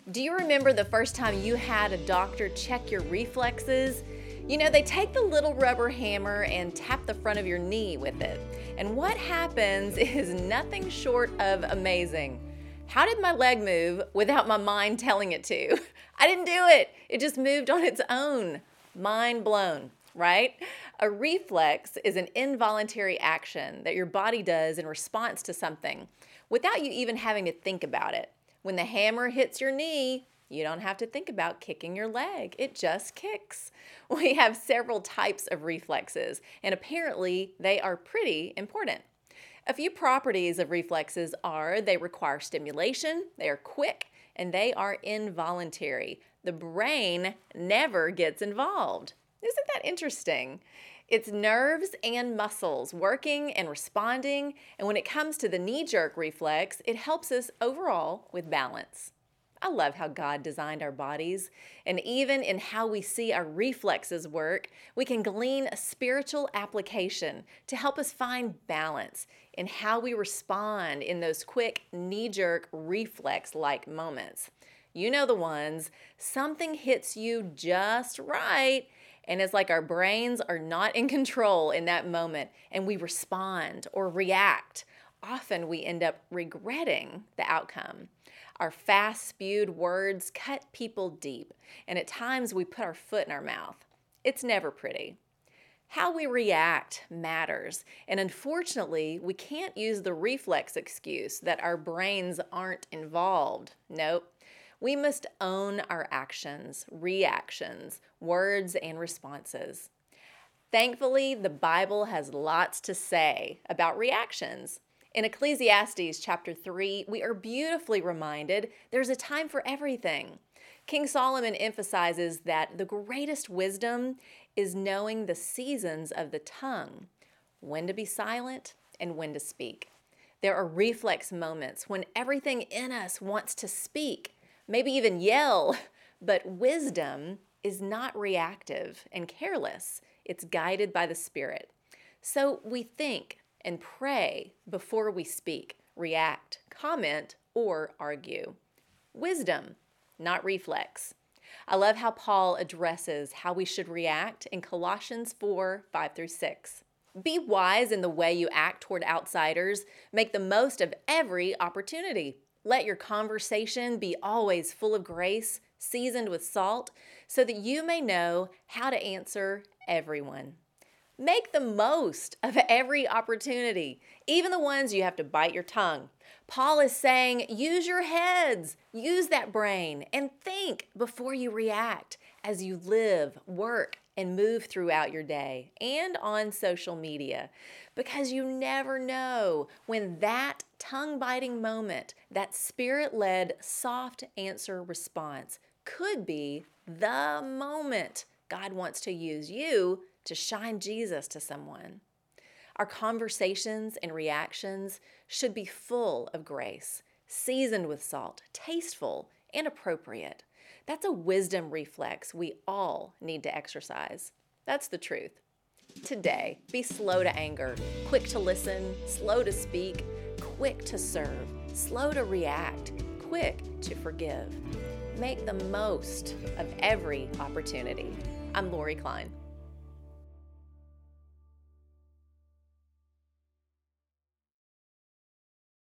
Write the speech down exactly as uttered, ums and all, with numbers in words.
Do you remember the first time you had a doctor check your reflexes? You know, they take the little rubber hammer and tap the front of your knee with it. And what happens is nothing short of amazing. How did my leg move without my mind telling it to? I didn't do it. It just moved on its own. Mind blown, right? A reflex is an involuntary action that your body does in response to something without you even having to think about it. When the hammer hits your knee, you don't have to think about kicking your leg. It just kicks. We have several types of reflexes, and apparently they are pretty important. A few properties of reflexes are they require stimulation, they are quick, and they are involuntary. The brain never gets involved. Isn't that interesting? It's nerves and muscles working and responding, and when it comes to the knee-jerk reflex, it helps us overall with balance. I love how God designed our bodies, and even in how we see our reflexes work, we can glean a spiritual application to help us find balance in how we respond in those quick knee-jerk reflex-like moments. You know the ones, something hits you just right, and it's like our brains are not in control in that moment, and we respond or react. Often we end up regretting the outcome. Our fast-spewed words cut people deep, and at times we put our foot in our mouth. It's never pretty. How we react matters, and unfortunately, we can't use the reflex excuse that our brains aren't involved. Nope. We must own our actions, reactions, words, and responses. Thankfully, the Bible has lots to say about reactions. In Ecclesiastes chapter three, we are beautifully reminded there's a time for everything. King Solomon emphasizes that the greatest wisdom is knowing the seasons of the tongue, when to be silent and when to speak. There are reflex moments when everything in us wants to speak, maybe even yell, but wisdom is not reactive and careless. It's guided by the Spirit. So we think and pray before we speak, react, comment, or argue. Wisdom, not reflex. I love how Paul addresses how we should react in Colossians four, five through six. Be wise in the way you act toward outsiders. Make the most of every opportunity. Let your conversation be always full of grace, seasoned with salt, so that you may know how to answer everyone. Make the most of every opportunity, even the ones you have to bite your tongue. Paul is saying, use your heads, use that brain, and think before you react as you live, work, and move throughout your day and on social media, because you never know when that tongue-biting moment, that spirit-led soft answer response could be the moment God wants to use you to shine Jesus to someone. Our conversations and reactions should be full of grace, seasoned with salt, tasteful, and appropriate. That's a wisdom reflex we all need to exercise. That's the truth. Today, be slow to anger, quick to listen, slow to speak, quick to serve, slow to react, quick to forgive. Make the most of every opportunity. I'm Lori Klein.